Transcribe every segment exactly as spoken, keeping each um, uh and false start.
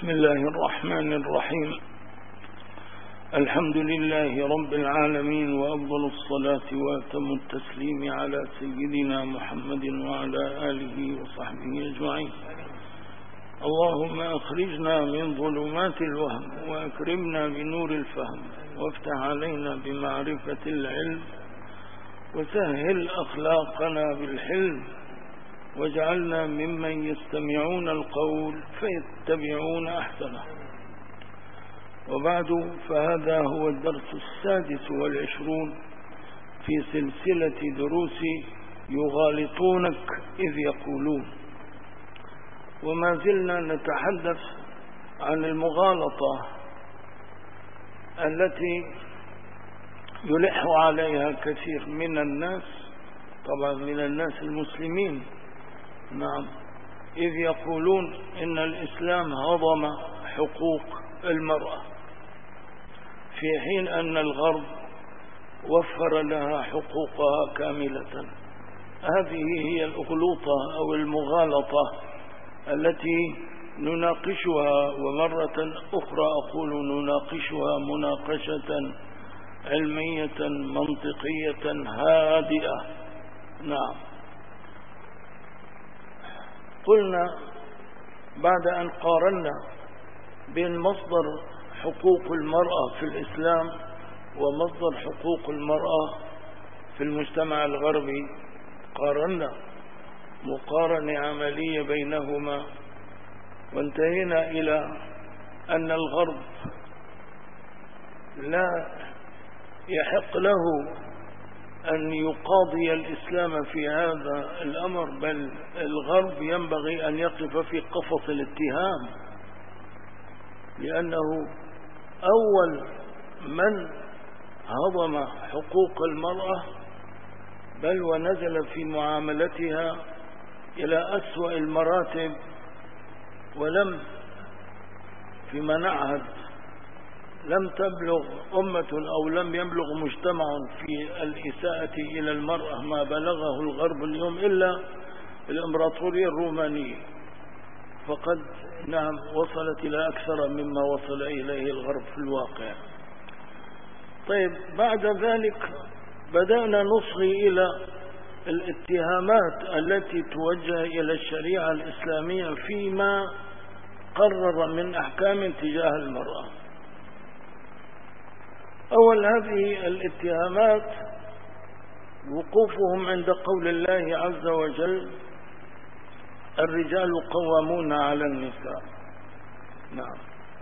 بسم الله الرحمن الرحيم. الحمد لله رب العالمين، وأفضل الصلاة وأتم التسليم على سيدنا محمد وعلى آله وصحبه أجمعين. اللهم أخرجنا من ظلمات الوهم وأكرمنا بنور الفهم، وافتح علينا بمعرفة العلم، وسهل أخلاقنا بالحلم، واجعلنا ممن يستمعون القول فيتبعون أحسنه. وبعد، فهذا هو الدرس السادس والعشرون في سلسلة دروس يغالطونك إذ يقولون، وما زلنا نتحدث عن المغالطة التي يلح عليها كثير من الناس، طبعا من الناس المسلمين. نعم، إذ يقولون إن الإسلام هضم حقوق المرأة، في حين أن الغرب وفر لها حقوقها كاملة. هذه هي الأغلوطة أو المغالطة التي نناقشها، ومرة أخرى أقول نناقشها مناقشة علمية منطقية هادئة. نعم، قلنا بعد أن قارنا بين مصدر حقوق المرأة في الإسلام ومصدر حقوق المرأة في المجتمع الغربي، قارنا مقارنة عملية بينهما، وانتهينا إلى أن الغرب لا يحق له أن يقاضي الإسلام في هذا الأمر، بل الغرب ينبغي أن يقف في قفص الاتهام، لأنه أول من هضم حقوق المرأة، بل ونزل في معاملتها إلى أسوأ المراتب، ولم فيما نعهد لم تبلغ أمة أو لم يبلغ مجتمع في الإساءة إلى المرأة ما بلغه الغرب اليوم إلا الإمبراطورية الرومانية، فقد نعم وصلت إلى أكثر مما وصل إليه الغرب في الواقع. طيب، بعد ذلك بدأنا نصغي إلى الاتهامات التي توجه إلى الشريعة الإسلامية فيما قرر من أحكام تجاه المرأة. أول هذه الاتهامات وقوفهم عند قول الله عز وجل: الرجال قوامون على النساء. نعم،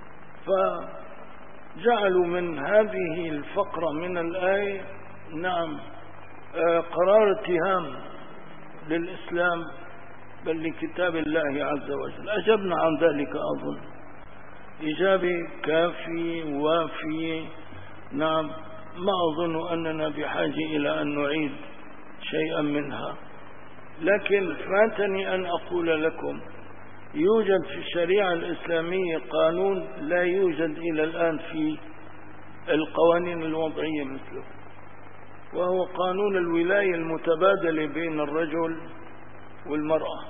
فجعلوا من هذه الفقرة من الآية نعم قرار اتهام للإسلام، بل لكتاب الله عز وجل. أجبنا عن ذلك أظن إجابة كافي وافي. نعم، ما أظن أننا بحاجة إلى أن نعيد شيئا منها، لكن فاتني أن أقول لكم يوجد في الشريعة الإسلامية قانون لا يوجد إلى الآن في القوانين الوضعية مثله، وهو قانون الولاية المتبادلة بين الرجل والمرأة.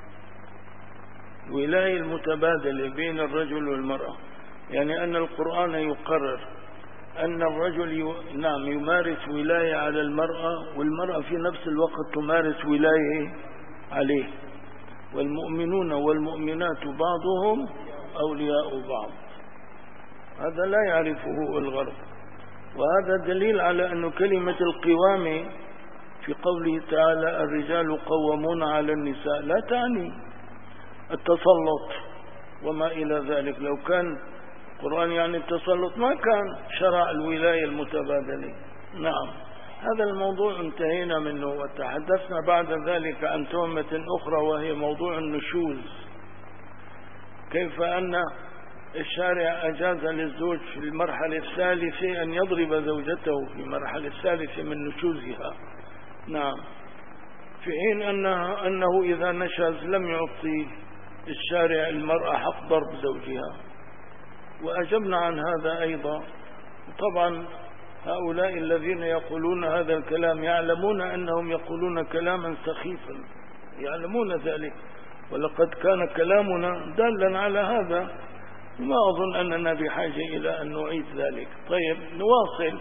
الولاية المتبادلة بين الرجل والمرأة يعني أن القرآن يقرر أن الرجل ي... نعم يمارس ولاية على المرأة، والمرأة في نفس الوقت تمارس ولاية عليه، والمؤمنون والمؤمنات بعضهم أولياء بعض. هذا لا يعرفه الغرب، وهذا دليل على أن كلمة القوامة في قوله تعالى الرجال قوامون على النساء لا تعني التسلط وما إلى ذلك. لو كان القرآن يعني التسلط ما كان شرع الولاية المتبادلة. نعم، هذا الموضوع انتهينا منه، وتحدثنا بعد ذلك عن تهمة أخرى، وهي موضوع النشوز. كيف أن الشارع أجاز للزوج في المرحلة الثالثة أن يضرب زوجته في المرحلة الثالثة من نشوزها. نعم، في حين أنه, أنه إذا نشز لم يعطي الشارع المرأة حق ضرب زوجها، وأجبنا عن هذا أيضا. طبعا هؤلاء الذين يقولون هذا الكلام يعلمون أنهم يقولون كلاما سخيفا، يعلمون ذلك، ولقد كان كلامنا دالا على هذا. ما أظن أننا بحاجة إلى أن نعيد ذلك. طيب نواصل.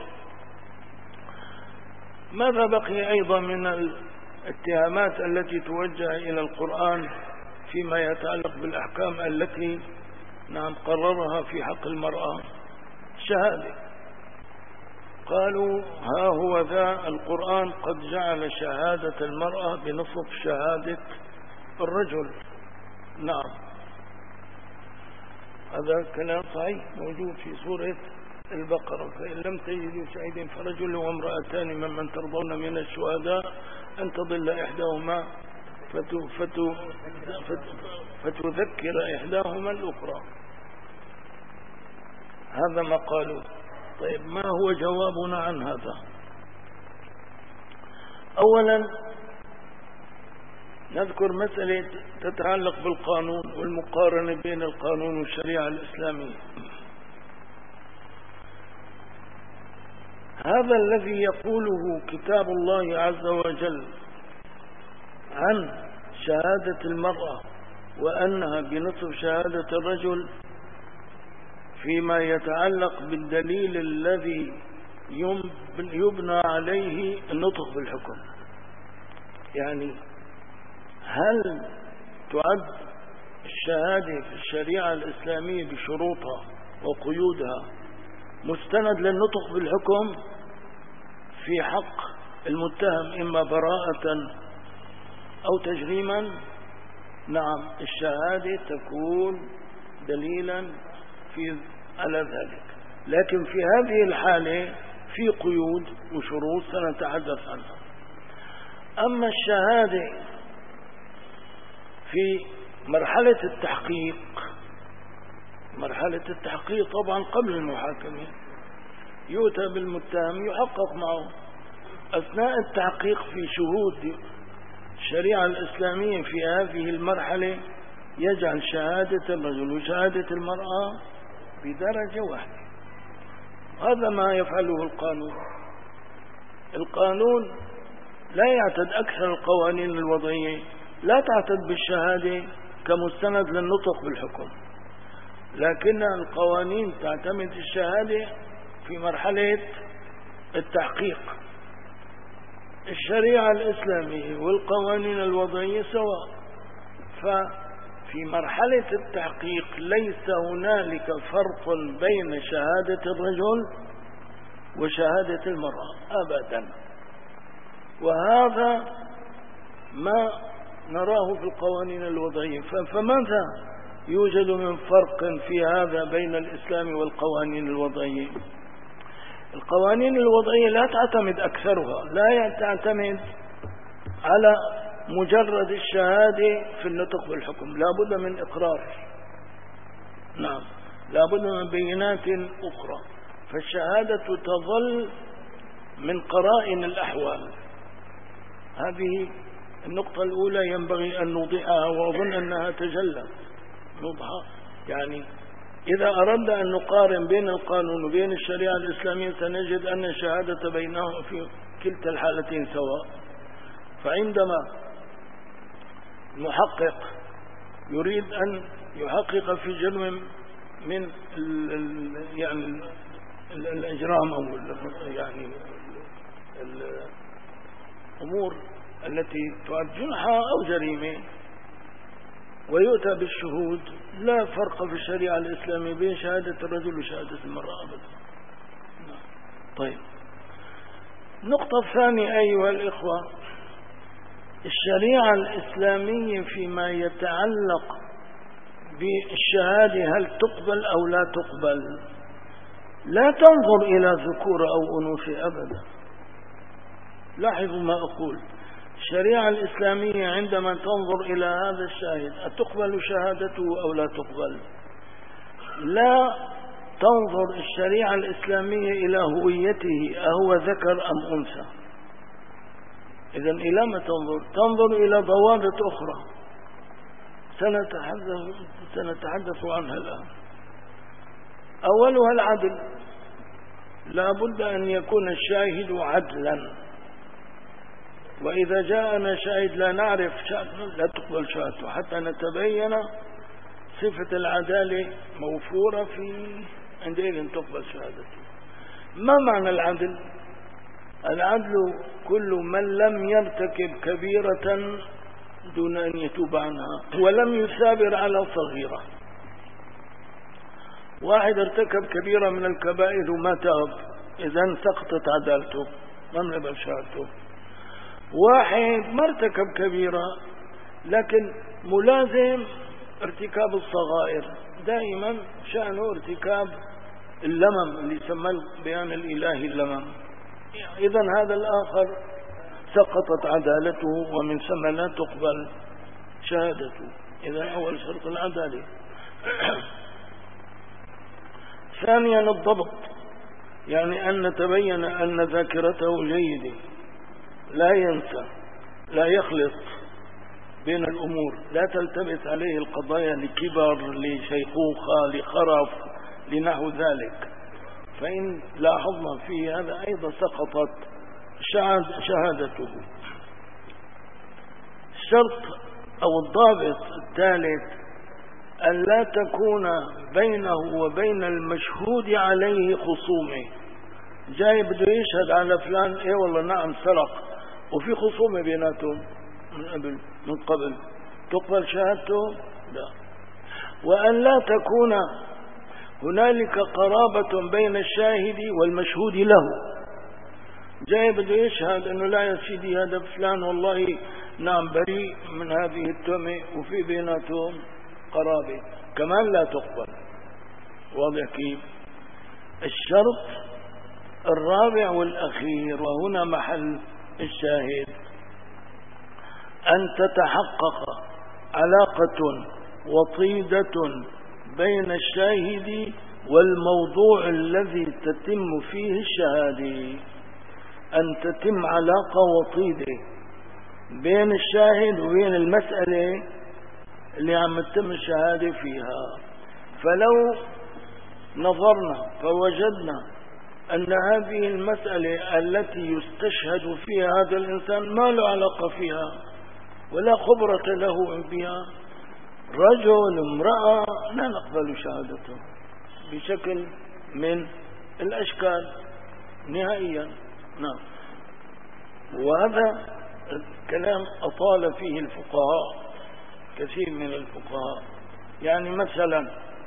ماذا بقي أيضا من الاتهامات التي توجه إلى القرآن فيما يتعلق بالأحكام التي نعم قررها في حق المرأة؟ شهادة. قالوا ها هو ذا القرآن قد جعل شهادة المرأة بنصف شهادة الرجل. نعم هذا كلام صحيح موجود في سورة البقرة. فإن لم تجدوا شهيدا فرجل وامرأتان ممن ترضون من الشهداء أن تضل إحداهما فتو فتو فتذكر إحداهما الأخرى. هذا ما قالوا. طيب ما هو جوابنا عن هذا؟ أولا نذكر مسألة تتعلق بالقانون والمقارنة بين القانون والشريعة الإسلامية. هذا الذي يقوله كتاب الله عز وجل عن شهادة المرأة وأنها بنصف شهادة الرجل فيما يتعلق بالدليل الذي يبنى عليه النطق بالحكم. يعني هل تعد الشهادة في الشريعة الإسلامية بشروطها وقيودها مستند للنطق بالحكم في حق المتهم إما براءة أو تجريما؟ نعم الشهادة تكون دليلا في على ذلك، لكن في هذه الحالة في قيود وشروط سنتحدث عنها. أما الشهادة في مرحلة التحقيق، مرحلة التحقيق طبعا قبل المحاكمة يؤتى بالمتهم يحقق معه. أثناء التحقيق في شهود الشريعة الإسلامية في هذه المرحلة يجعل شهادة الرجل وشهادة المرأة بدرجة واحدة. هذا ما يفعله القانون. القانون لا يعتد أكثر القوانين الوضعية لا تعتد بالشهادة كمستند للنطق بالحكم، لكن القوانين تعتمد الشهادة في مرحلة التحقيق. الشريعة الإسلامية والقوانين الوضعية سواء، ففي مرحلة التحقيق ليس هنالك فرق بين شهادة الرجل وشهادة المرأة أبدا، وهذا ما نراه في القوانين الوضعية. فماذا يوجد من فرق في هذا بين الإسلام والقوانين الوضعية؟ القوانين الوضعية لا تعتمد أكثرها لا تعتمد على مجرد الشهادة في النطق بالحكم، لا بد من إقرار، نعم لا بد من بينات أخرى. فالشهادة تظل من قرائن الأحوال. هذه النقطة الأولى ينبغي أن نوضحها، وأظن أنها تجلت نوضحها. يعني إذا أردنا أن نقارن بين القانون وبين الشريعة الإسلامية سنجد أن الشهادة بينهم في كلتا الحالتين سواء. فعندما محقق يريد أن يحقق في جرم من ال ال يعني ال الأجرام أو يعني الأمور التي تعد جنحة أو جريمة ويؤتى بالشهود، لا فرق في الشريعة الإسلامية بين شهادة الرجل وشهادة المرأة أبدا. طيب النقطة الثانية أيها الإخوة، الشريعة الإسلامية فيما يتعلق بالشهادة هل تقبل أو لا تقبل لا تنظر إلى ذكور أو أنوثة أبدا. لاحظوا ما أقول، الشريعة الإسلامية عندما تنظر إلى هذا الشاهد أتقبل شهادته أو لا تقبل، لا تنظر الشريعة الإسلامية إلى هويته أهو ذكر أم أنثى. إذن إلى ما تنظر؟ تنظر إلى ضوابط أخرى سنتحدث, سنتحدث عنها الآن. أولها العدل، لا بد أن يكون الشاهد عدلا، وإذا جاءنا شاهد لا نعرف شأنه لا تقبل شهادته حتى نتبين صفة العدالة موفورة في عندئذ تقبل شهادته. ما معنى العدل؟ العدل كل من لم يرتكب كبيرة دون أن يتوب عنها ولم يثابر على صغيرة. واحد ارتكب كبيرة من الكبائر وما تاب، إذن سقطت عدالته، ما نقبل شهادته. واحد ما ارتكب كبيرة لكن ملازم ارتكاب الصغائر، دائما شأنه ارتكاب اللمم اللي يسمى بيان الإلهي اللمم، إذن هذا الآخر سقطت عدالته ومن ثم لا تقبل شهادته. إذن أول شرط العدالة. ثانيا الضبط، يعني أن نتبين أن ذاكرته جيدة، لا ينسى، لا يخلط بين الأمور، لا تلتبس عليه القضايا لكبر، لشيخوخة، لخرف، لنحو ذلك. فإن لاحظنا في هذا أيضا سقطت شهادته. الشرط أو الضابط الثالث أن لا تكون بينه وبين المشهود عليه خصومة. جاي بده يشهد على فلان، ايه والله نعم سرق، وفي خصومة بيناتهم من قبل من قبل تقبل شهادته؟ لا. وأن لا تكون هنالك قرابة بين الشاهد والمشهود له. جاي بده يشهد انه لا يا سيدي هذا فلان والله نعم بريء من هذه التهمة، وفي بيناتهم قرابة، كمان لا تقبل. واضح كيف؟ الشرط الرابع والأخير وهنا محل الشاهد أن تتحقق علاقة وطيدة بين الشاهد والموضوع الذي تتم فيه الشهادة. أن تتم علاقة وطيدة بين الشاهد وبين المسألة اللي عم تتم الشهادة فيها. فلو نظرنا فوجدنا أن هذه المسألة التي يستشهد فيها هذا الإنسان ما له علاقة فيها ولا خبرة له بها، رجل امرأة، لا نقبل شهادته بشكل من الأشكال نهائيا. نعم. وهذا الكلام أطال فيه الفقهاء، كثير من الفقهاء. يعني مثلا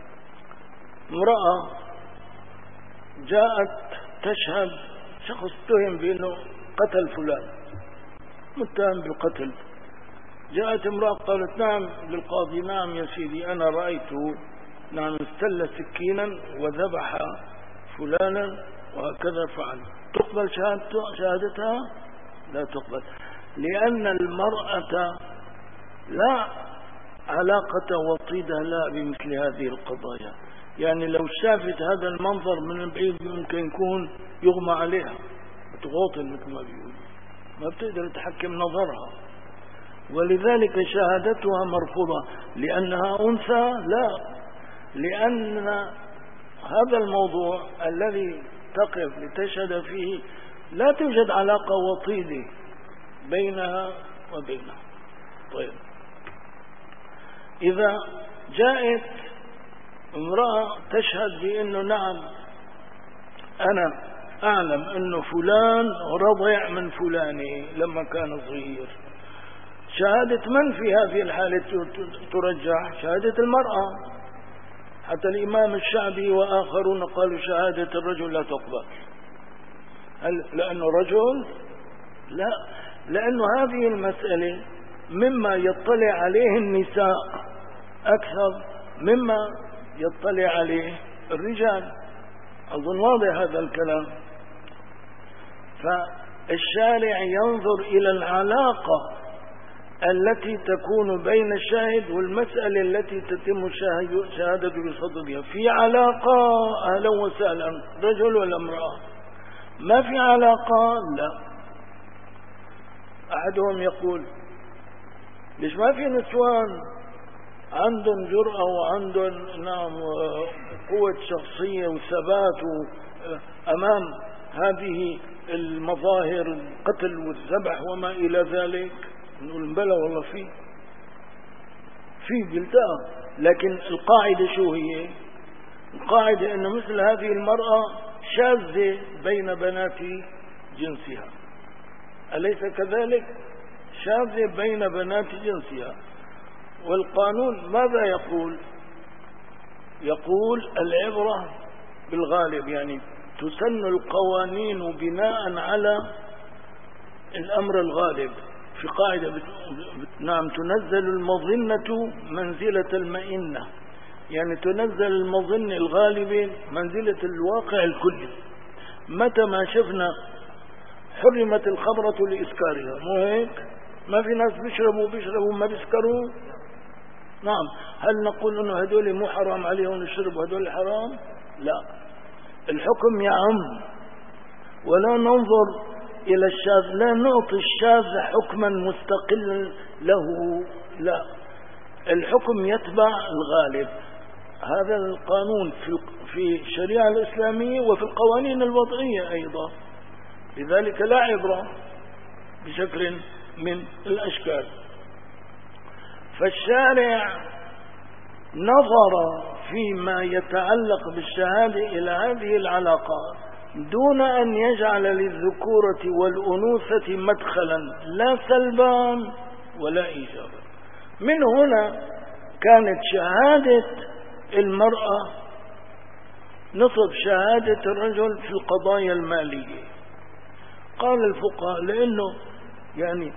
امرأة جاءت تشهد، شخص اتهم بأنه قتل فلان، متهم بالقتل، جاءت امرأة قالت نعم للقاضي نعم يا سيدي أنا رأيته نعم استل سكينا وذبح فلانا وهكذا فعل، تقبل شهادتها؟ لا تقبل، لأن المرأة لا علاقة وطيدة لا بمثل هذه القضايا. يعني لو شافت هذا المنظر من بعيد ممكن يكون يغمى عليها، تغوطن مثل ما بيقول، ما بتقدر تحكم نظرها، ولذلك شهادتها مرفوضة. لأنها أنثى؟ لا، لأن هذا الموضوع الذي تقف لتشهد فيه لا توجد علاقة وطيدة بينها وبينه. طيب، إذا جاءت امرأة تشهد بأنه نعم أنا أعلم أنه فلان رضع من فلاني لما كان صغير، شهادة من في هذه الحالة ترجح؟ شهادة المرأة. حتى الإمام الشعبي وآخرون قالوا شهادة الرجل لا تقبل. هل لأنه رجل؟ لا، لأنه هذه المسألة مما يطلع عليه النساء أكثر مما يطلع عليه الرجال. أظن واضح هذا الكلام. فالشارع ينظر إلى العلاقة التي تكون بين الشاهد والمسألة التي تتم الشهادة بصددها. في علاقة أهلا وسهلا، رجل ولا امرأة. ما في علاقة، لا. أحدهم يقول ليش ما في نسوان عندهم جرأة وعندهم نعم قوة شخصية وثبات أمام هذه المظاهر القتل والذبح وما إلى ذلك؟ نقول بلى والله فيه في بلدان، لكن القاعدة شو هي؟ القاعدة أن مثل هذه المرأة شاذة بين بنات جنسها، أليس كذلك؟ شاذة بين بنات جنسها. والقانون ماذا يقول؟ يقول العبرة بالغالب، يعني تسن القوانين بناء على الأمر الغالب. في قاعدة بت... نعم تنزل المظنة منزلة المئنة، يعني تنزل المظنة الغالبة منزلة الواقع الكلي. متى ما شفنا حرمت الخمرة لإسكارها، مو هيك؟ ما في ناس بيشربوا بيشربوا ما بيسكروا. نعم، هل نقول انه هدول مو حرام عليهم يشربوا هدول حرام؟ لا، الحكم يعم، ولا ننظر الى الشاذ، لا نعطي الشاذ حكما مستقلا له، لا، الحكم يتبع الغالب. هذا القانون في في الشريعة الإسلامية وفي القوانين الوضعية أيضا، لذلك لا عبرة بشكل من الأشكال. فالشارع نظر فيما يتعلق بالشهادة إلى هذه العلاقات دون أن يجعل للذكورة والأنوثة مدخلا لا سلبا ولا إيجابا. من هنا كانت شهادة المرأة نصف شهادة الرجل في القضايا المالية. قال الفقهاء لأنه يعني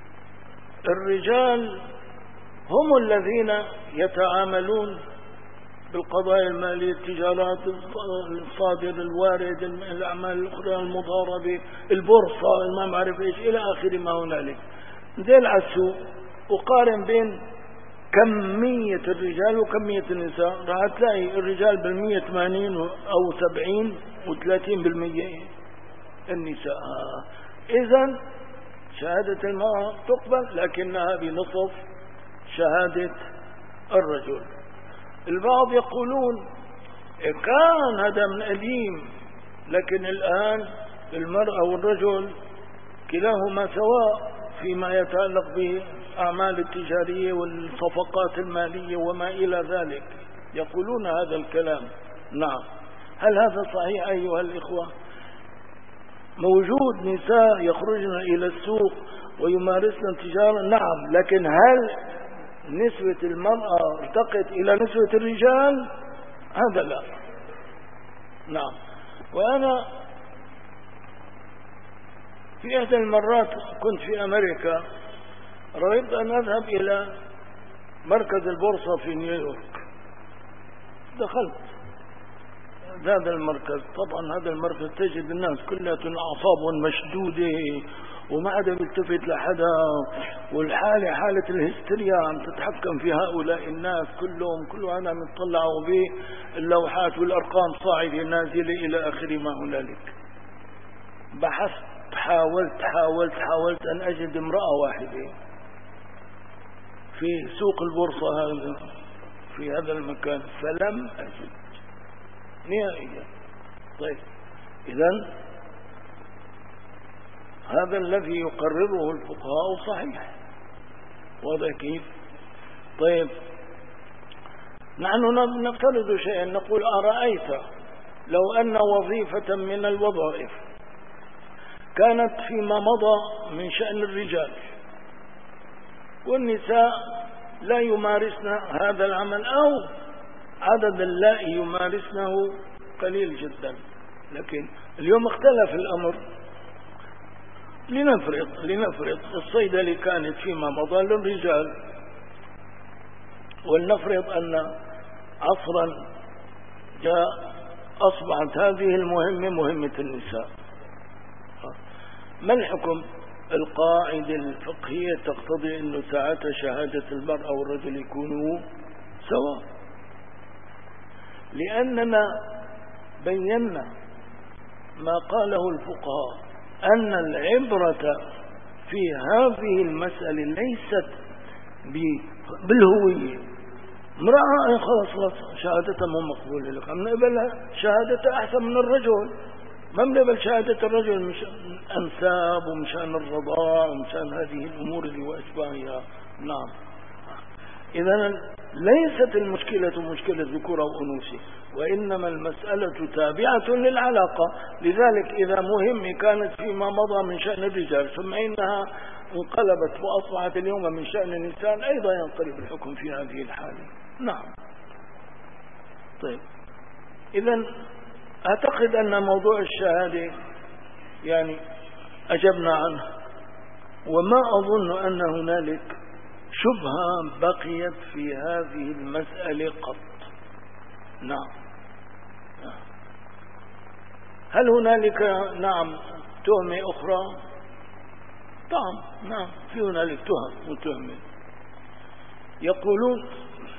الرجال هم الذين يتعاملون بالقضايا المالية، التجارات، الصادر، الوارد، الأعمال الأخرى، المضاربة، البورصة، ما معرف إيش إلى آخر ما هنالك. نزل على السوق وقارن بين كمية الرجال وكمية النساء، راح تلاقي الرجال بالمية ثمانين أو سبعين وثلاثين بالمية النساء. إذن شهادة المرأة تقبل لكنها بنصف شهادة الرجل. البعض يقولون كان هذا من قديم، لكن الآن المرأة والرجل كلاهما سواء فيما يتعلق بالأعمال التجارية والصفقات المالية وما إلى ذلك، يقولون هذا الكلام. نعم، هل هذا صحيح أيها الإخوة؟ موجود نساء يخرجن إلى السوق ويمارسن التجارة، نعم، لكن هل نسبة المرأة ارتقت إلى نسبة الرجال؟ هذا لا. نعم. وأنا في إحدى المرات كنت في أمريكا، رغبت أن أذهب إلى مركز البورصة في نيويورك. دخلت هذا المركز، طبعا هذا المركز تجد الناس كلها أعصابهم مشدودة وما عاد بيلتفت لحدا، والحالة حالة الهستيريا عم تتحكم في هؤلاء الناس كلهم، كلهم أنا مطلعوا باللوحات والأرقام صاعدة نازلة إلى آخر ما هنالك. بحثت، حاولت حاولت حاولت أن أجد امرأة واحدة في سوق البورصة هذا في هذا المكان، فلم أجد نهائيا. طيب، إذن هذا الذي يقرره الفقهاء صحيح، وهذا كيف؟ طيب، نحن نفترض شيئا، نقول أرأيت لو أن وظيفة من الوظائف كانت فيما مضى من شأن الرجال والنساء لا يمارسن هذا العمل، أو عدد اللائي يمارسنه قليل جدا، لكن اليوم اختلف الأمر. لنفرض لنفرض الصيدلة كانت فيما مضى للرجال، ولنفرض أن عصرا جاء أصبحت هذه المهمة مهمة النساء. ما الحكم؟ القاعدة الفقهية تقتضي أنه ساعتها شهادة المرأة والرجل يكونوا سواء، لأننا بينا ما قاله الفقهاء أن العبرة في هذه المسألة ليست بالهوية. امرأة خلاص خلاص شهادتها مو مقبولة لك، من قبلها شهادتها أحسن من الرجل، ما من قبل شهادة الرجل مشان الأنساب ومشان الرضاع ومشان هذه الأمور اللي وأشباهها. نعم، إذا ليست المشكلة مشكلة ذكور أو أنوثة، وإنما المسألة تابعة للعلاقة. لذلك إذا مهم كانت فيما مضى من شأن الرجال ثم إنها انقلبت وأصبحت اليوم من شأن النساء، أيضا ينقلب الحكم في هذه الحالة. نعم. طيب، إذا أعتقد أن موضوع الشهادة يعني أجبنا عنه، وما أظن أن هنالك شبهة بقيت في هذه المسألة قط. نعم. هل هنالك نعم تهمة أخرى؟ طبعا نعم، في هنالك تهم وتهمة. يقولون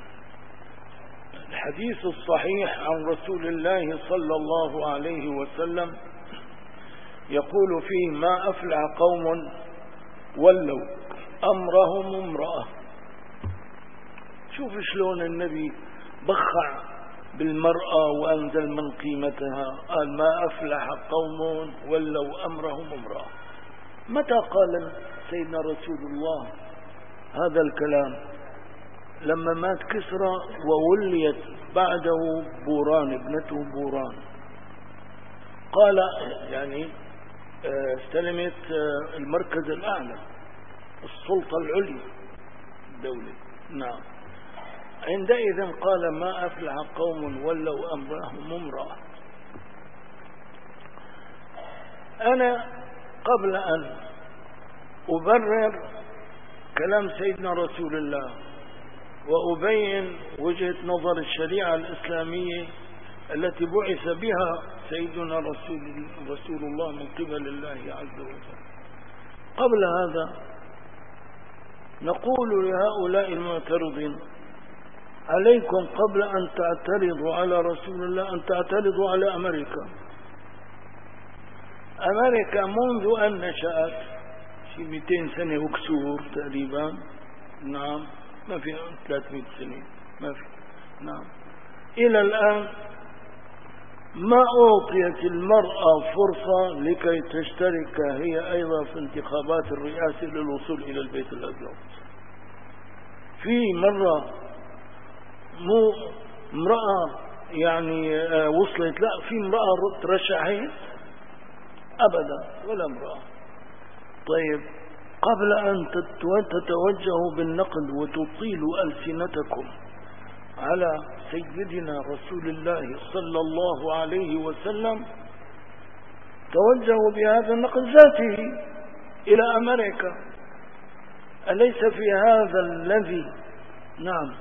الحديث الصحيح عن رسول الله صلى الله عليه وسلم يقول فيه: ما أفلح قوم ولوا أمرهم امرأة. شوف شلون النبي بخع بالمرأة وأنزل من قيمتها، قال: ما أفلح قوم ولوا أمرهم امرأة. متى قال سيدنا رسول الله هذا الكلام؟ لما مات كسرى ووليت بعده بوران، ابنته بوران. قال يعني استلمت المركز الأعلى، السلطة العليا الدولة. نعم. عندئذ قال: ما أفلح قوم ولوا أمرهم امرأة. أنا قبل أن أبرر كلام سيدنا رسول الله وأبين وجهة نظر الشريعة الإسلامية التي بعث بها سيدنا رسول, رسول الله من قبل الله عز وجل، قبل هذا نقول لهؤلاء المعترضين: عليكم قبل أن تعترضوا على رسول الله أن تعترضوا على أمريكا. أمريكا منذ أن نشأت في مئتين سنة وكسور تقريبا، نعم، ما في ثلاثمئة سنة، ما في، نعم، إلى الآن ما أعطيت المرأة فرصة لكي تشترك هي أيضا في انتخابات الرئاسة للوصول إلى البيت الأبيض. في مرة مو امرأة يعني وصلت، لا، في امرأة ترشحت أبدا ولا امرأة. طيب، قبل أن تتوجهوا بالنقد وتطيلوا ألسنتكم على سيدنا رسول الله صلى الله عليه وسلم، توجهوا بهذا النقد ذاته إلى أمريكا. أليس في هذا الذي نعم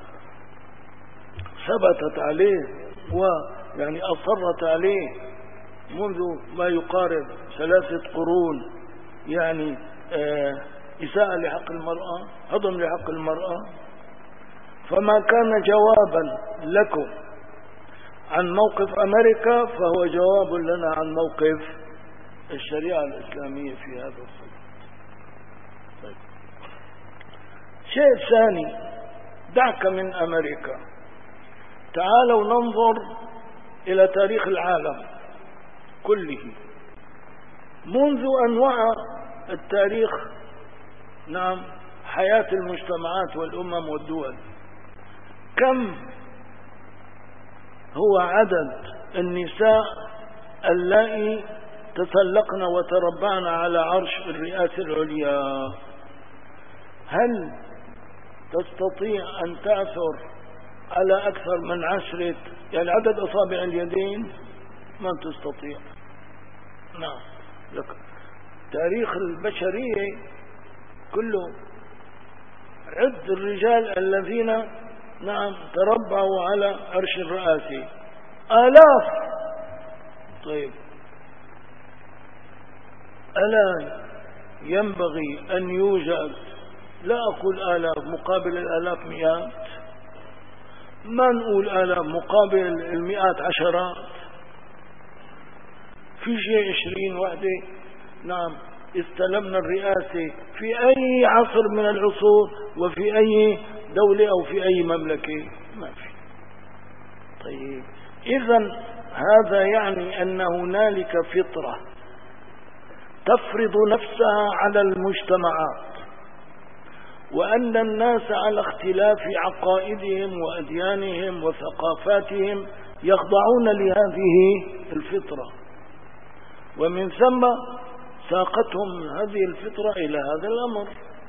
ثبتت عليه ويعني أصرت عليه منذ ما يقارب ثلاثة قرون، يعني آه إساءة لحق المرأة، هضم لحق المرأة؟ فما كان جوابا لكم عن موقف أمريكا فهو جواب لنا عن موقف الشريعة الإسلامية في هذا الصدد. طيب. شيء ثاني، دعك من أمريكا، تعالوا ننظر إلى تاريخ العالم كله منذ أن وعى التاريخ نعم حياة المجتمعات والأمم والدول. كم هو عدد النساء اللائي تسلقن وتربعن على عرش الرئاسة العليا؟ هل تستطيع أن تعثر على أكثر من عشرة يعني عدد أصابع اليدين؟ ما تستطيع. نعم، لك تاريخ البشرية كله عد الرجال الذين نعم تربعوا على عرش الرئاسة آلاف. طيب، ألا ينبغي أن يوجد، لا أقول آلاف مقابل الآلاف مئات، ما نقول آلاف مقابل المئات عشرات، في شيء عشرين وحدة نعم استلمنا الرئاسة في أي عصر من العصور وفي أي دولة أو في أي مملكة؟ ما في. طيب، إذن هذا يعني أن هنالك فطرة تفرض نفسها على المجتمعات وأن الناس على اختلاف عقائدهم وأديانهم وثقافاتهم يخضعون لهذه الفطرة، ومن ثم ساقتهم هذه الفطرة إلى هذا الأمر.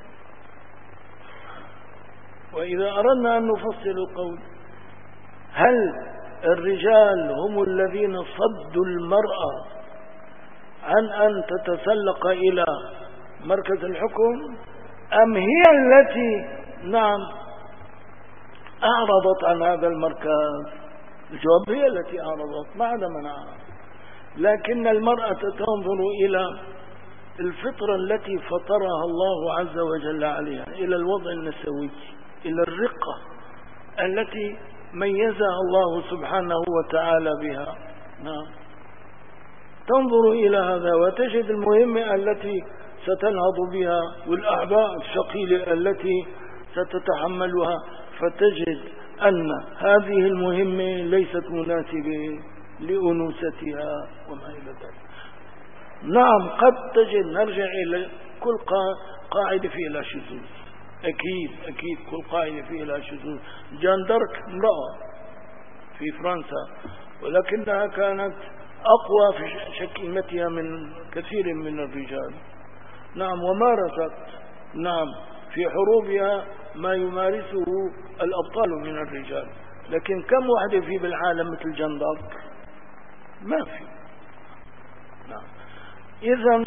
وإذا أردنا أن نفصل القول، هل الرجال هم الذين صدوا المرأة عن أن تتسلق إلى مركز الحكم، أم هي التي نعم أعرضت عن هذا المركز؟ الجواب هي التي أعرضت، ما عدا منعها. لكن المرأة تنظر إلى الفطرة التي فطرها الله عز وجل عليها، إلى الوضع النسوي، إلى الرقة التي ميزها الله سبحانه وتعالى بها. نعم، تنظر إلى هذا وتجد المهمة التي ستنهض بها والأعباء الثقيلة التي ستتحملها، فتجد أن هذه المهمة ليست مناسبة لأنوثتها وما إلى ذلك. نعم، قد تجد نرجع إلى كل قاعدة فيها لا شذوذ، أكيد أكيد كل قاعدة فيها لا شذوذ. جان دارك امرأة في فرنسا، ولكنها كانت أقوى في شكيمتها من كثير من الرجال. نعم، ومارست نعم في حروبها ما يمارسه الأبطال من الرجال، لكن كم واحدة في بالعالم مثل جان دارك؟ ما في. نعم، إذن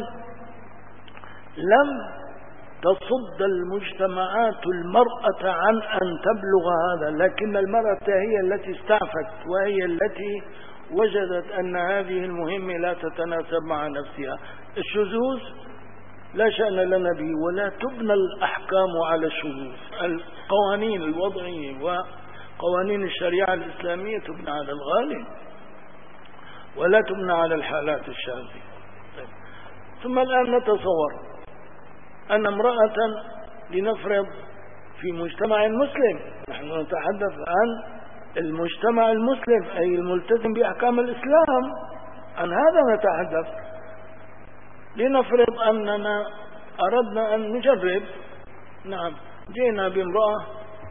لم تصد المجتمعات المرأة عن أن تبلغ هذا، لكن المرأة هي التي استعفت، وهي التي وجدت أن هذه المهمة لا تتناسب مع نفسها. الشذوذ لا شأن لنا به، ولا تبنى الأحكام على الشذوذ. القوانين الوضعية وقوانين الشريعة الإسلامية تبنى على الغالب ولا تبنى على الحالات الشاذة. ثم الآن نتصور أن امرأة لنفرض في مجتمع مسلم، نحن نتحدث عن المجتمع المسلم أي الملتزم بأحكام الإسلام، عن هذا نتحدث. لنفرض أننا أردنا أن نجرب، نعم، جئنا بامرأة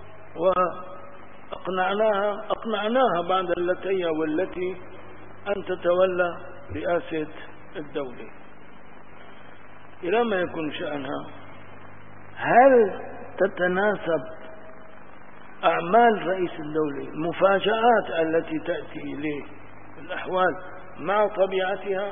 وأقنعناها أقنعناها بعد التي والتي أن تتولى رئاسة الدولة. إلى ما يكون شأنها؟ هل تتناسب أعمال رئيس الدولة، المفاجآت التي تأتي إليه الأحوال مع طبيعتها؟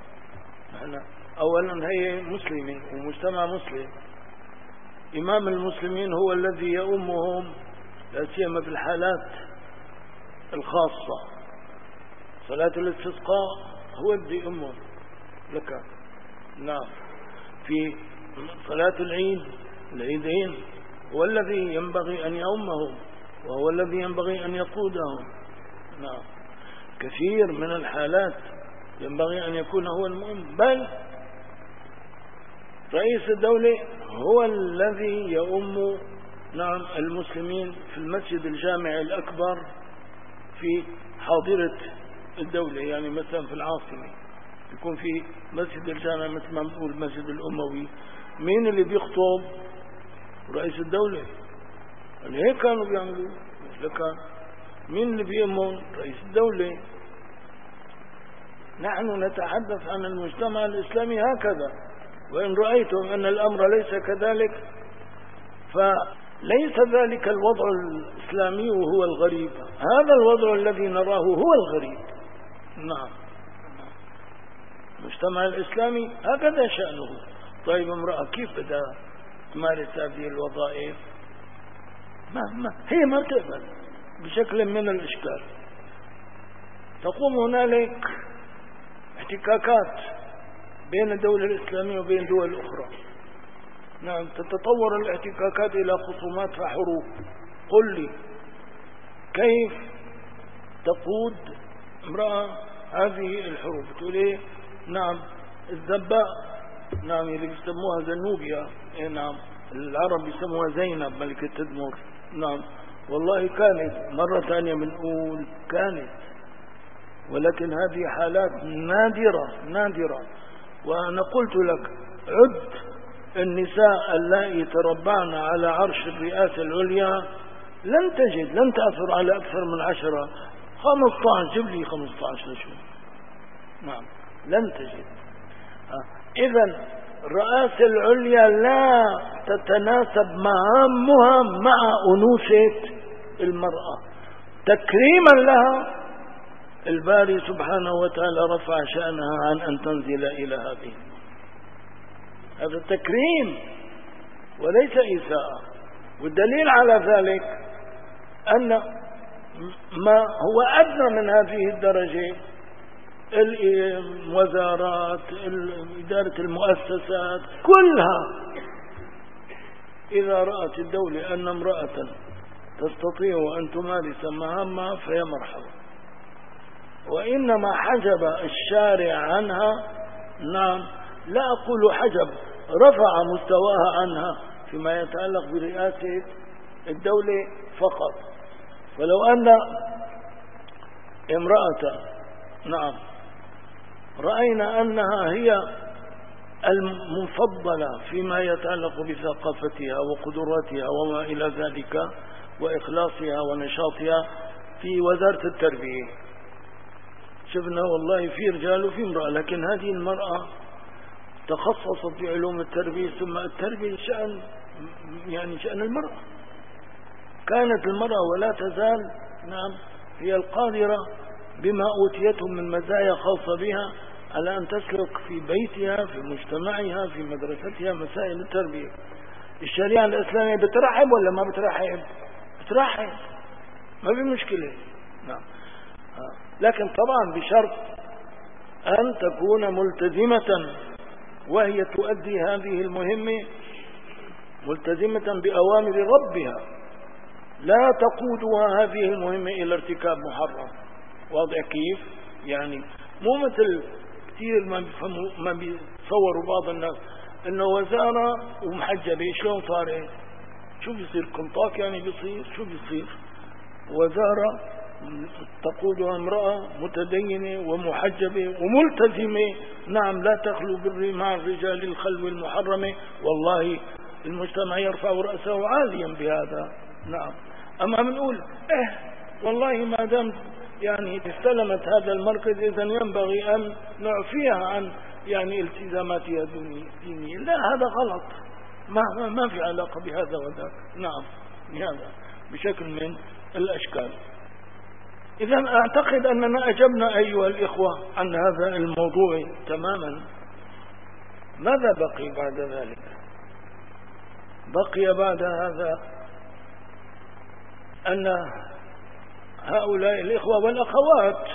أولا هي مسلمين ومجتمع مسلم، إمام المسلمين هو الذي يؤمهم، لا سيما في الحالات الخاصة. صلاة الاستسقاء هو الذي يؤمهم لك. نعم، في صلاة العيد العيدين هو الذي ينبغي أن يؤمهم، وهو الذي ينبغي أن يقودهم. نعم، كثير من الحالات ينبغي أن يكون هو المؤمن، بل رئيس الدولة هو الذي يؤم نعم المسلمين في المسجد الجامع الأكبر في حاضرة الدولة. يعني مثلا في العاصمة يكون في مسجد الجامع مثل ما بنقول المسجد الأموي، مين اللي بيخطب؟ رئيس الدولة. اللي هيك كانوا بيعملوا، لكن مين اللي بيؤمن؟ رئيس الدولة. نحن نتحدث عن المجتمع الإسلامي هكذا، وإن رأيتم أن الأمر ليس كذلك فليس ذلك الوضع الإسلامي وهو الغريب، هذا الوضع الذي نراه هو الغريب. نعم، المجتمع الإسلامي هكذا شأنه. طيب امرأة كيف بدها تمارس هذه الوظائف؟ ما ما هي ما تقبل بشكل من الإشكال. تقوم هنالك احتكاكات بين الدولة الإسلامية وبين دول أخرى. نعم، تتطور الاحتكاكات إلى خصومات وحروب. قل لي كيف تقود امرأة هذه الحروب؟ تقول ايه؟ نعم، الزباء، نعم، اللي بيسموها زنوبيا، إيه نعم، العرب بيسموها زينب ملكة تدمر. نعم، والله كانت، مرة ثانية بنقول كانت، ولكن هذه حالات نادرة نادرة. وأنا قلت لك عد النساء اللائي تربعن على عرش الرئاسة العليا لن تجد، لن تأثر على أكثر من عشرة خمسة عشر، جيب لي خمسة عشر شو. نعم لن تجد. إذن الرئاسة العليا لا تتناسب مهامها مع أنوثة المرأة. تكريما لها الباري سبحانه وتعالى رفع شأنها عن أن تنزل إلى هذه. هذا تكريم وليس إساءة. والدليل على ذلك أن ما هو أدنى من هذه الدرجة، الوزارات، إدارة المؤسسات كلها، إذا رأت الدولة أن امرأة تستطيع أن تمارس مهامها فهي مرحبا. وإنما حجب الشارع عنها، نعم لا أقول حجب، رفع مستواها عنها فيما يتعلق برئاسة الدولة فقط. فلو أن امرأة نعم رأينا أنها هي المفضلة فيما يتعلق بثقافتها وقدراتها وما إلى ذلك وإخلاصها ونشاطها في وزارة التربية، شفنا والله في رجال وفي امرأة، لكن هذه المرأة تخصصت في علوم التربية، ثم التربية شأن يعني شأن المرأة. كانت المرأة ولا تزال نعم هي القادرة بما أوتيته من مزايا خاصة بها على أن تسلك في بيتها في مجتمعها في مدرستها مسائل التربية. الشريعة الإسلامية بترحب ولا ما بترحب؟ بترحب، ما في مشكلة. نعم. لكن طبعا بشرط أن تكون ملتزمة وهي تؤدي هذه المهمة ملتزمة بأوامر ربها، لا تقودها هذه المهمة إلى ارتكاب محرم. واضح كيف؟ يعني مو مثل كثير ما بيفهموا ما بيتصوروا بعض الناس انه وزارة ومحجبة. شلون صار؟ شو بيصير؟ كنطاك يعني بيصير؟ شو بيصير؟ وزارة تقودها امرأة متدينة ومحجبة وملتزمة، نعم لا تخلو مع الرجال الخلوة المحرمة. والله المجتمع يرفع رأسه عاليا بهذا. نعم. أما بنقول إيه والله ما دام يعني استلمت هذا المركز إذا ينبغي أن نعفيها عن يعني التزاماتها الدينية. لا، هذا غلط، ما ما في علاقة بهذا وذاك. نعم بهذا بشكل من الأشكال. إذا أعتقد أننا أجبنا أيها الإخوة عن هذا الموضوع تماما. ماذا بقي بعد ذلك؟ بقي بعد هذا أن هؤلاء الإخوة والأخوات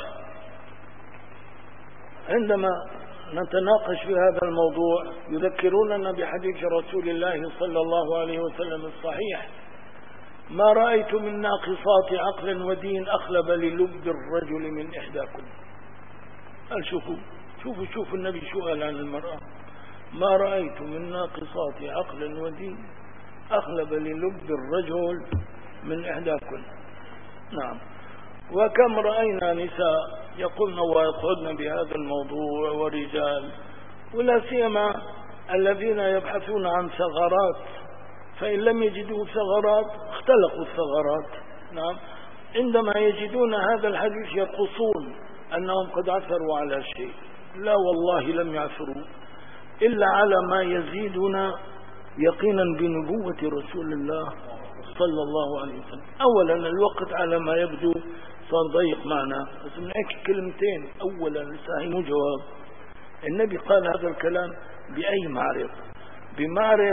عندما نتناقش في هذا الموضوع يذكروننا بحديث رسول الله صلى الله عليه وسلم الصحيح: ما رأيت من ناقصات عقل ودين أخلب للب الرجل من إحداكم. قال شوفوا شوفوا شوفوا النبي شو قال عن المرأة: ما رأيت من ناقصات عقل ودين أخلب للب الرجل من إحداكم. نعم. وكم رأينا نساء يقولن ويقعدن بهذا الموضوع ورجال، ولا سيما الذين يبحثون عن ثغرات، فإن لم يجدوا ثغرات اختلقوا الثغرات. نعم. عندما يجدون هذا الحديث يقصون أنهم قد عثروا على شيء. لا والله لم يعثروا إلا على ما يزيدنا يقينا بنبوة رسول الله صلى الله عليه وسلم. أولا الوقت على ما يبدو صار ضيق معنا، بس من هيك كلمتين. أولا لسه مو جواب. النبي قال هذا الكلام بأي معرض؟ بمعرض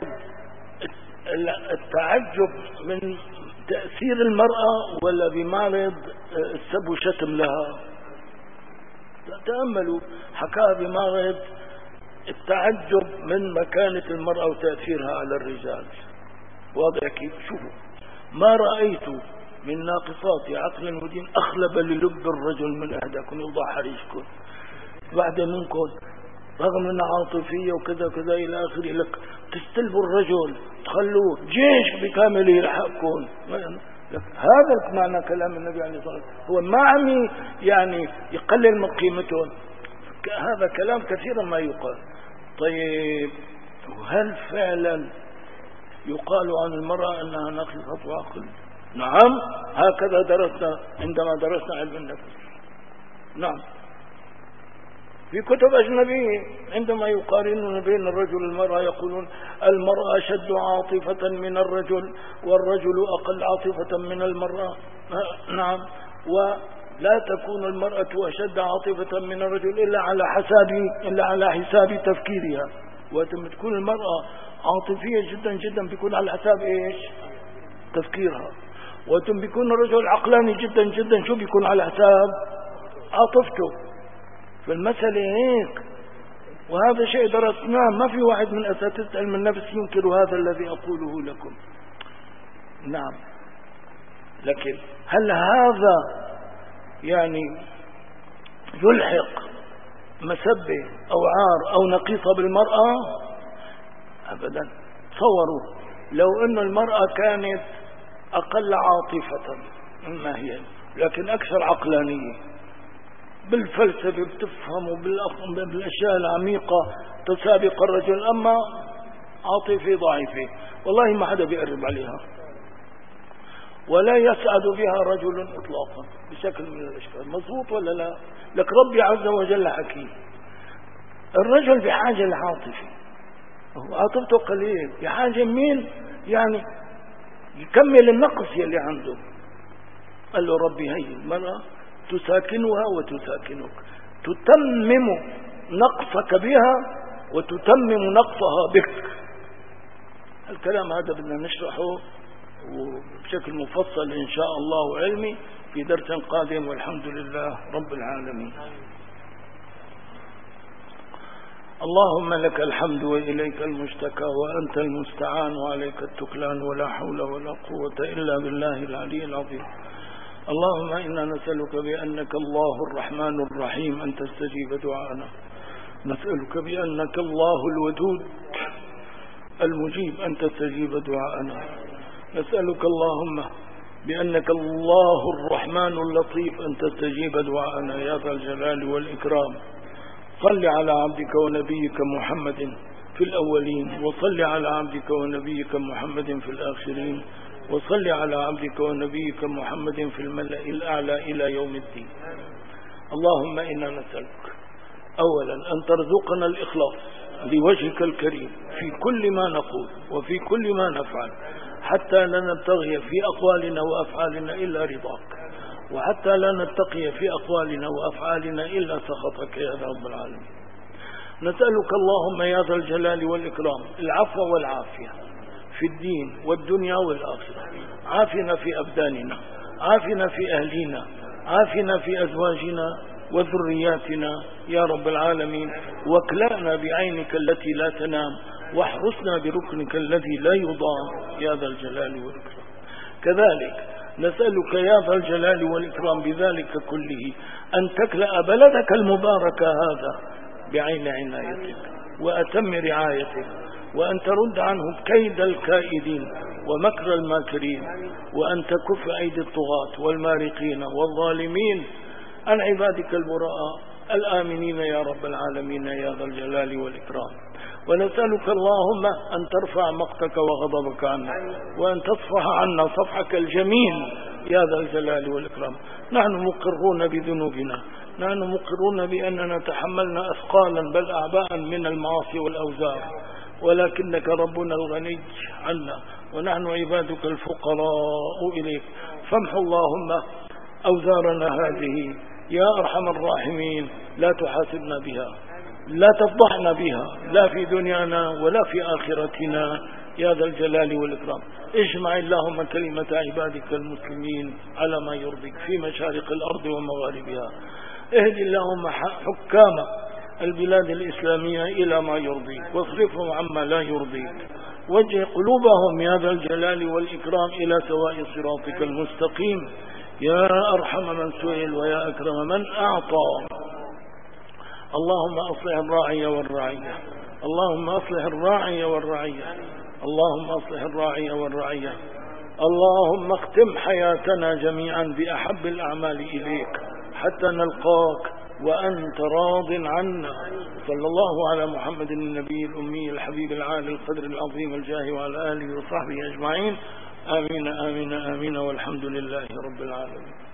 التعجب من تأثير المرأة ولا بمعرض السب وشتم لها؟ تأملوا، حكاها بمعرض التعجب من مكانة المرأة وتأثيرها على الرجال. واضح كيف؟ شوفوا: ما رأيت من ناقصات عقل ودين أخلب للب الرجل من أهداكم يوضع حريشكم بعد منكم رغم أنها عاطفية وكذا وكذا إلى آخره، لك تستلبوا الرجل تخلوه جيش بكامله يلحقكم. هذا معنى كلام النبي عليه الصلاة والسلام. هو ما عم يعني يقلل من قيمتهم، هذا كلام كثيرا ما يقال. طيب وهل فعلا يقال عن المرأة أنها ناقصة عقل؟ نعم، هكذا درسنا عندما درسنا علم النفس. نعم، في كتب أجنبية عندما يقارنون بين الرجل والمرأة يقولون المرأة أشد عاطفة من الرجل والرجل أقل عاطفة من المرأة. نعم، ولا تكون المرأة أشد عاطفة من الرجل إلا على حساب إلا على حساب تفكيرها، وتكون المرأة عاطفية جدا جدا بيكون على حساب إيش؟ تفكيرها. وتم بيكون الرجل عقلاني جدا جدا شو بيكون على حساب عاطفته. فالمسألة هيك، وهذا شيء درسناه، ما في واحد من أساتذة علم النفس ينكر هذا الذي أقوله لكم. نعم، لكن هل هذا يعني يلحق مسبة أو عار أو نقيصة بالمرأة؟ أبدا. تصوروا لو أن المرأة كانت أقل عاطفة مما هي لكن أكثر عقلانية، بالفلسفة بتفهم وبالأشياء العميقة تسابق الرجل، أما عاطفة ضعيفة، والله ما حدا بيقرب عليها ولا يسعد بها رجل إطلاقا بشكل من الأشكال. مضبوط ولا لا؟ لك ربي عز وجل حكيم. الرجل بحاجة لعاطفة، عاطفته قليل، بحاجة مين يعني يكمل النقص يلي عنده. قال له ربي هي المرأة تساكنها وتساكنك، تتمم نقصك بها وتتمم نقصها بك. الكلام هذا بدنا نشرحه وبشكل مفصل إن شاء الله وعلمي في درس قادم، والحمد لله رب العالمين. اللهم لك الحمد وإليك المشتكى وأنت المستعان وعليك التكلان، ولا حول ولا قوة إلا بالله العلي العظيم. اللهم إنا نسألك بأنك الله الرحمن الرحيم أن تستجيب دعاءنا، نسألك بأنك الله الودود المجيب أن تستجيب دعاءنا، نسألك اللهم بأنك الله الرحمن اللطيف أن تستجيب دعاءنا يا ذا الجلال والإكرام. صل على عبدك ونبيك محمد في الأولين، وصل على عبدك ونبيك محمد في الآخرين، وصل على عبدك ونبيك محمد في الملأ الأعلى إلى يوم الدين. اللهم إنا نسألك أولا أن ترزقنا الإخلاص لوجهك الكريم في كل ما نقول وفي كل ما نفعل، حتى لا نبتغي في أقوالنا وأفعالنا إلا رضاك، وحتى لا نتقي في أقوالنا وأفعالنا إلا سخطك يا رب العالمين. نسألك اللهم يا ذا الجلال والإكرام العفو والعافية في الدين والدنيا والآخرة. عافنا في أبداننا، عافنا في أهلنا، عافنا في أزواجنا وذرياتنا يا رب العالمين، واكلأنا بعينك التي لا تنام، واحرسنا بركنك الذي لا يضام يا ذا الجلال والإكرام. كذلك نسألك يا ذا الجلال والإكرام بذلك كله أن تكلأ بلدك المبارك هذا بعين عنايتك وأتم رعايتك، وأن ترد عنه كيد الكائدين ومكر الماكرين، وأن تكف أيدي الطغاة والمارقين والظالمين عن عبادك البراء الآمنين يا رب العالمين يا ذا الجلال والإكرام. ونسألك اللهم أن ترفع مقتك وغضبك عنا، وأن تصفح عنا صفحك الجميل يا ذا الجلال والإكرام. نحن مقرون بذنوبنا، نحن مقرون بأننا تحملنا أثقالا بل أعباء من المعاصي والأوزار، ولكنك ربنا الغني عنا، ونحن عبادك الفقراء إليك. فامحو اللهم أوزارنا هذه يا أرحم الراحمين، لا تحاسبنا بها، لا تفضحنا بها، لا في دنيانا ولا في آخرتنا يا ذا الجلال والإكرام. اجمع اللهم كلمة عبادك المسلمين على ما يرضيك في مشارق الأرض ومغاربها. اهد اللهم حكام البلاد الإسلامية إلى ما يرضيك، واصرفهم عما لا يرضيك، وجه قلوبهم يا ذا الجلال والإكرام إلى سواء صراطك المستقيم يا أرحم من سئل ويا أكرم من أعطى. اللهم أصلح الراعي والرعية، اللهم أصلح الراعي والرعية، اللهم أصلح الراعي والرعية. اللهم اختم حياتنا جميعا بأحب الأعمال إليك حتى نلقاك وأنت راض عنا. صلى الله على محمد النبي الأمي الحبيب العالي القدر العظيم الجاه وعلى آله وصحبه أجمعين. آمين آمين آمين والحمد لله رب العالمين.